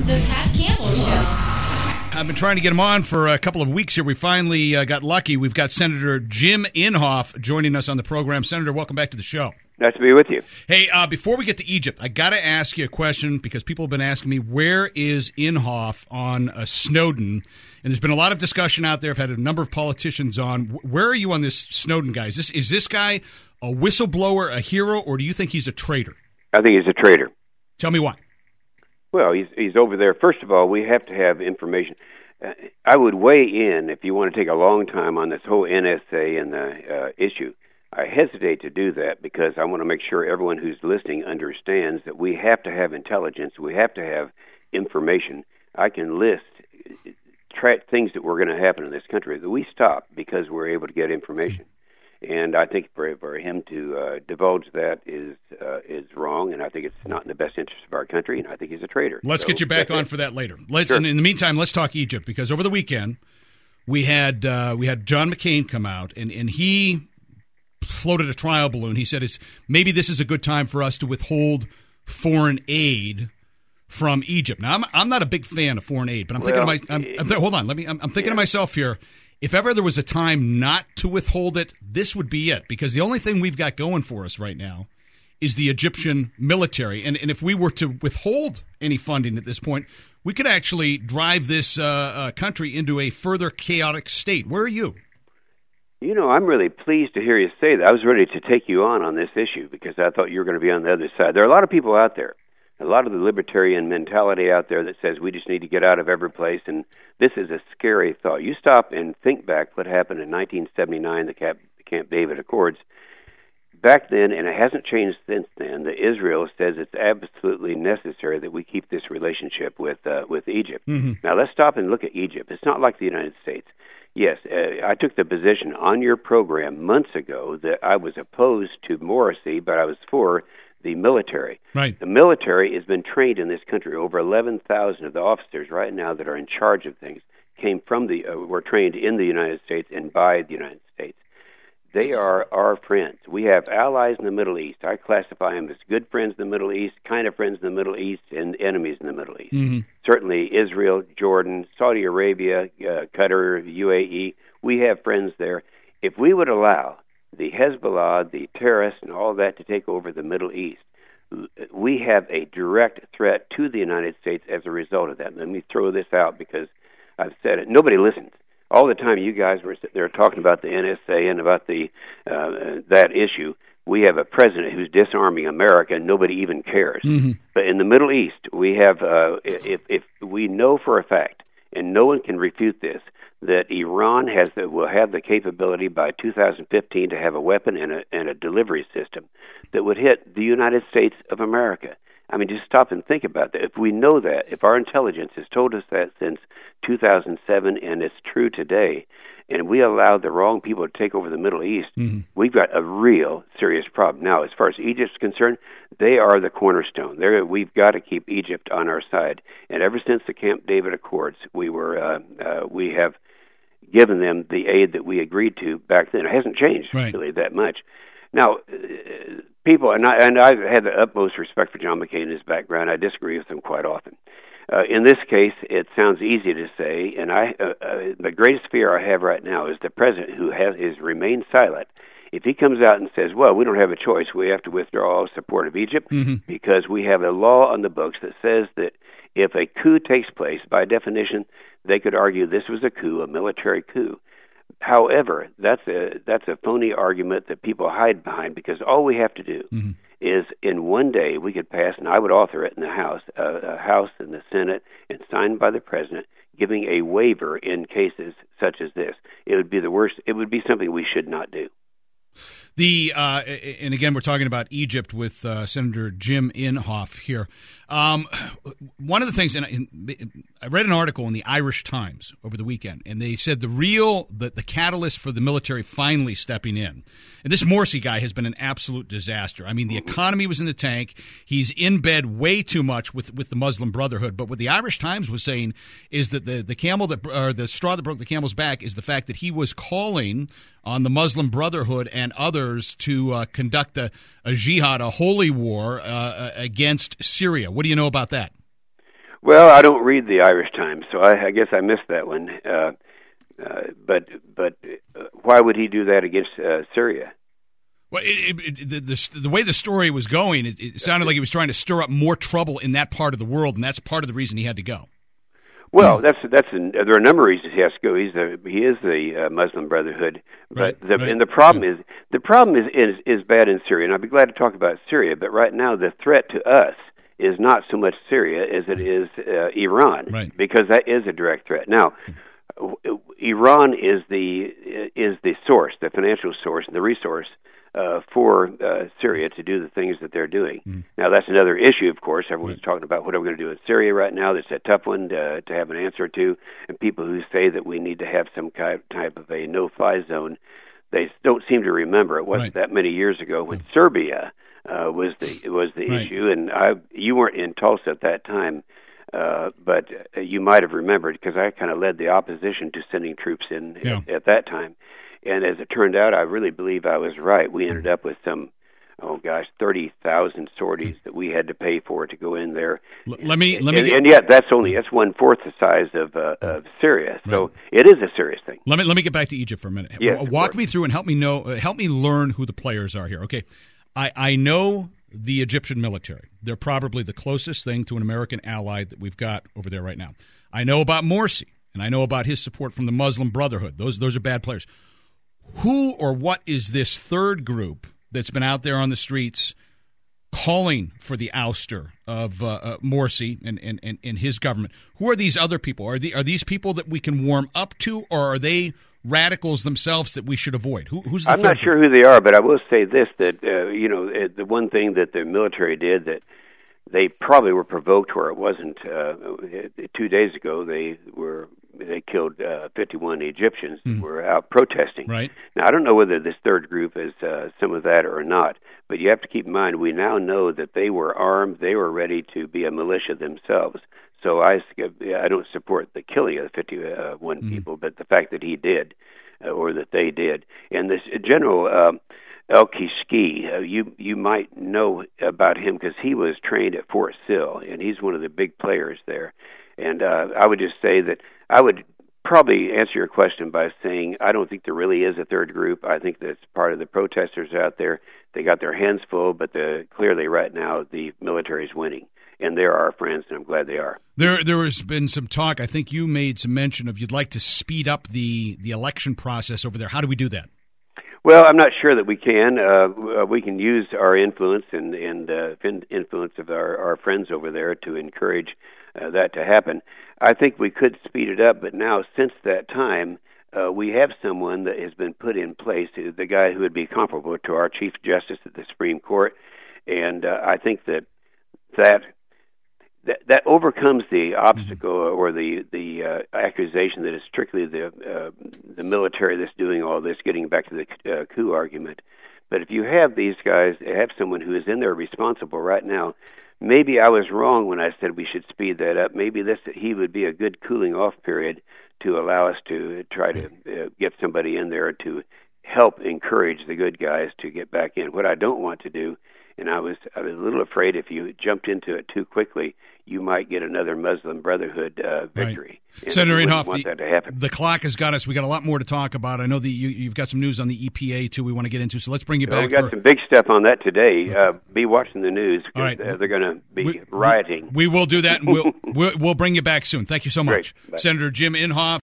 The Pat Campbell Show. I've been trying to get him on for a couple of weeks here. We finally got lucky. We've got Senator Jim Inhofe joining us on the program. Senator, welcome back to the show. Nice to be with you. Hey, before we get to Egypt, I got to ask you a question because people have been asking me, where is Inhofe on Snowden? And there's been a lot of discussion out there. I've had a number of politicians on. Where are you on this Snowden guy? Is this guy a whistleblower, a hero, or do you think he's a traitor? I think he's a traitor. Tell me why. Well, he's over there. First of all, we have to have information. I would weigh in, if you want to take a long time on this whole NSA and the issue. I hesitate to do that because I want to make sure everyone who's listening understands that we have to have intelligence. We have to have information. I can list things that were going to happen in this country that we stopped because we're able to get information. And I think for him to divulge that is wrong, and I think it's not in the best interest of our country, and I think he's a traitor. Let's get you back on for that later. Sure. In the meantime, let's talk Egypt, because over the weekend we had John McCain come out, and he floated a trial balloon. He said maybe this is a good time for us to withhold foreign aid from Egypt. Now, I'm not a big fan of foreign aid, but I'm thinking to myself here, if ever there was a time not to withhold it, this would be it, because the only thing we've got going for us right now is the Egyptian military. And if we were to withhold any funding at this point, we could actually drive this country into a further chaotic state. Where are you? You know, I'm really pleased to hear you say that. I was ready to take you on this issue because I thought you were going to be on the other side. There are a lot of people out there, a lot of the libertarian mentality out there that says we just need to get out of every place, and this is a scary thought. You stop and think back what happened in 1979, the Camp David Accords. Back then, and it hasn't changed since then, that Israel says it's absolutely necessary that we keep this relationship with Egypt. Mm-hmm. Now, let's stop and look at Egypt. It's not like the United States. Yes, I took the position on your program months ago that I was opposed to Morsi, but I was for the military. Right. The military has been trained in this country. Over 11,000 of the officers right now that are in charge of things were trained in the United States and by the United States. They are our friends. We have allies in the Middle East. I classify them as good friends in the Middle East, kind of friends in the Middle East, and enemies in the Middle East. Mm-hmm. Certainly Israel, Jordan, Saudi Arabia, Qatar, UAE, we have friends there. If we would allow the Hezbollah, the terrorists, and all that to take over the Middle East, we have a direct threat to the United States as a result of that. Let me throw this out because I've said it. Nobody listens. All the time you guys were sitting there talking about the NSA and about that issue, we have a president who's disarming America and nobody even cares. Mm-hmm. But in the Middle East, we have, if we know for a fact, and no one can refute this, that Iran will have the capability by 2015 to have a weapon and a delivery system that would hit the United States of America. I mean, just stop and think about that. If we know that, if our intelligence has told us that since 2007 and it's true today, and we allowed the wrong people to take over the Middle East, mm-hmm. we've got a real serious problem. Now, as far as Egypt's concerned, they are the cornerstone. We've got to keep Egypt on our side. And ever since the Camp David Accords, we have given them the aid that we agreed to back then. It hasn't changed really that much. Now, people, and I've had the utmost respect for John McCain and his background. I disagree with him quite often. In this case, it sounds easy to say, and the greatest fear I have right now is the president who has remained silent. If he comes out and says, well, we don't have a choice, we have to withdraw all support of Egypt, mm-hmm. because we have a law on the books that says that if a coup takes place, by definition, they could argue this was a coup, a military coup. However, that's a phony argument that people hide behind, because all we have to do mm-hmm. is in one day we could pass, and I would author it in the House, and the Senate, and signed by the President, giving a waiver in cases such as this. It would be the worst. It would be something we should not do. And again, we're talking about Egypt with Senator Jim Inhofe here. One of the things, and I read an article in the Irish Times over the weekend, and they said the catalyst for the military finally stepping in. And this Morsi guy has been an absolute disaster. I mean, the economy was in the tank. He's in bed way too much with the Muslim Brotherhood. But what the Irish Times was saying is that the straw that broke the camel's back is the fact that he was calling on the Muslim Brotherhood and others to conduct a jihad, a holy war against Syria. What do you know about that? Well, I don't read the Irish Times, so I guess I missed that one. But why would he do that against Syria? Well, the way the story was going, it sounded like he was trying to stir up more trouble in that part of the world, and that's part of the reason he had to go. Well, there are a number of reasons he has to go. He is the Muslim Brotherhood, but and the problem is bad in Syria. And I'd be glad to talk about Syria, but right now the threat to us is not so much Syria as it is Iran, because that is a direct threat. Now, Iran is the source, the financial source, and the resource for Syria to do the things that they're doing. Now, that's another issue, of course. Everyone's talking about what are we going to do with Syria right now. That's a tough one to have an answer to. And people who say that we need to have some type of a no-fly zone, they don't seem to remember. It wasn't that many years ago when Serbia was the issue. And you weren't in Tulsa at that time, but you might have remembered, because I kind of led the opposition to sending troops in at that time. And as it turned out, I really believe I was right. We ended up with some, 30,000 sorties that we had to pay for to go in there. And yet that's 1/4 the size of Syria. So it is a serious thing. Let me get back to Egypt for a minute. Yes, walk me through and help me learn who the players are here. Okay, I know the Egyptian military. They're probably the closest thing to an American ally that we've got over there right now. I know about Morsi, and I know about his support from the Muslim Brotherhood. Those are bad players. Who or what is this third group that's been out there on the streets calling for the ouster of Morsi and his government? Who are these other people? Are these people that we can warm up to, or are they radicals themselves that we should avoid? Who's the I'm not sure who they are, but I will say this, that the one thing that the military did that they probably were provoked where it wasn't 2 days ago. They killed 51 Egyptians who were out protesting. Right. Now, I don't know whether this third group is some of that or not, but you have to keep in mind we now know that they were armed, they were ready to be a militia themselves. So I don't support the killing of the 51 people, but the fact that he did, or that they did. And this General El-Kishki, you might know about him because he was trained at Fort Sill, and he's one of the big players there. And I would just say that I would probably answer your question by saying I don't think there really is a third group. I think that's part of the protesters out there. They got their hands full, but clearly right now the military is winning. And they're our friends, and I'm glad they are. There has been some talk. I think you made some mention of you'd like to speed up the election process over there. How do we do that? Well, I'm not sure that we can. We can use our influence and influence of our friends over there to encourage that to happen. I think we could speed it up, but now since that time, we have someone that has been put in place, the guy who would be comparable to our Chief Justice at the Supreme Court, and I think that overcomes the obstacle or the accusation that it's strictly the military that's doing all this, getting back to the coup argument. But if you have these guys, have someone who is in there responsible right now, maybe I was wrong when I said we should speed that up. Maybe he would be a good cooling off period to allow us to try to get somebody in there to help encourage the good guys to get back in. What I don't want to do, and I was a little afraid if you jumped into it too quickly, you might get another Muslim Brotherhood victory. Right. Senator Inhofe, want that to happen. The clock has got us. We got a lot more to talk about. I know that you've got some news on the EPA too. We want to get into, so let's bring you back. We got some big stuff on that today. Be watching the news. All right. They're going to be rioting. We will do that, and we'll bring you back soon. Thank you so much, Senator Jim Inhofe.